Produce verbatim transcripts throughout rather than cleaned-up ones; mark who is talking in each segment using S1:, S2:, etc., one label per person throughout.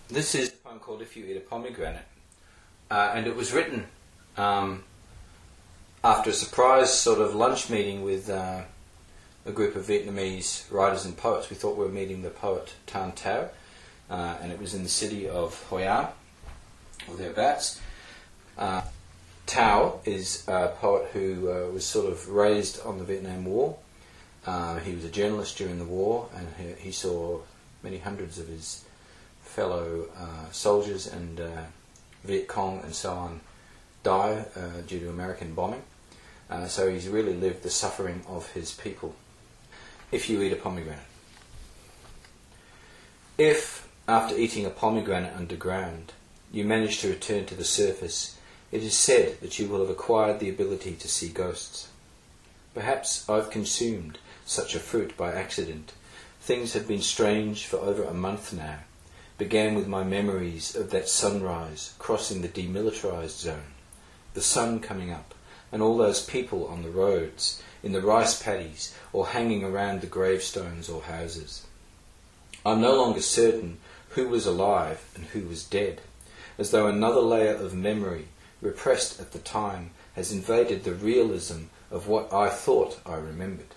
S1: This is a poem called If You Eat a Pomegranate, uh, and it was written um, after a surprise sort of lunch meeting with uh, a group of Vietnamese writers and poets. We thought we were meeting the poet Tan Tao, uh, and it was in the city of Hoi An, or thereabouts. Uh, Tao is a poet who uh, was sort of raised on the Vietnam War. Uh, he was a journalist during the war, and he, he saw many hundreds of his fellow uh, soldiers and uh, Viet Cong and so on die uh, due to American bombing. Uh, so he's really lived the suffering of his people. If you eat a pomegranate. If, after eating a pomegranate underground, you manage to return to the surface, it is said that you will have acquired the ability to see ghosts. Perhaps I've consumed such a fruit by accident. Things have been strange for over a month now. Began with my memories of that sunrise crossing the demilitarized zone, the sun coming up, and all those people on the roads, in the rice paddies, or hanging around the gravestones or houses. I'm no longer certain who was alive and who was dead, as though another layer of memory, repressed at the time, has invaded the realism of what I thought I remembered.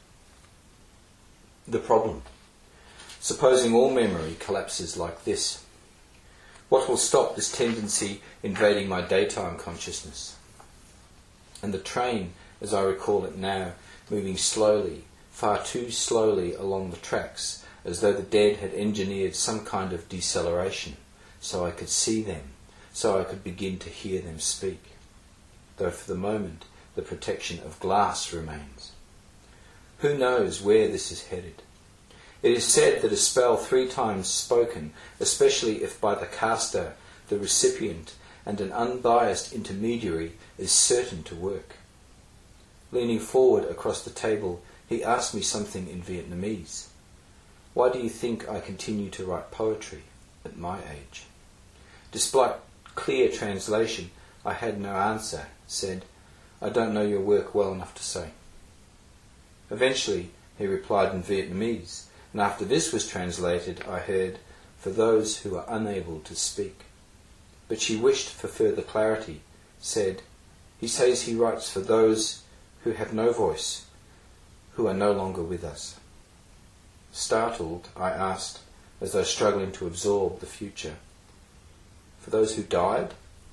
S1: The problem. Supposing all memory collapses like this, what will stop this tendency invading my daytime consciousness? And the train, as I recall it now, moving slowly, far too slowly along the tracks, as though the dead had engineered some kind of deceleration, so I could see them, so I could begin to hear them speak, though for the moment the protection of glass remains. Who knows where this is headed? It is said that a spell three times spoken, especially if by the caster, the recipient, and an unbiased intermediary, is certain to work. Leaning forward across the table, he asked me something in Vietnamese. Why do you think I continue to write poetry at my age? Despite clear translation, I had no answer, said, I don't know your work well enough to say. Eventually, he replied in Vietnamese, and after this was translated, I heard, for those who are unable to speak. But she wished for further clarity, said, he says he writes for those who have no voice, who are no longer with us. Startled, I asked, as though struggling to absorb the future, for those who died?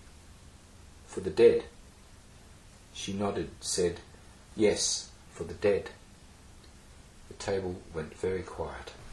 S1: For the dead? She nodded, said, yes, for the dead. The table went very quiet.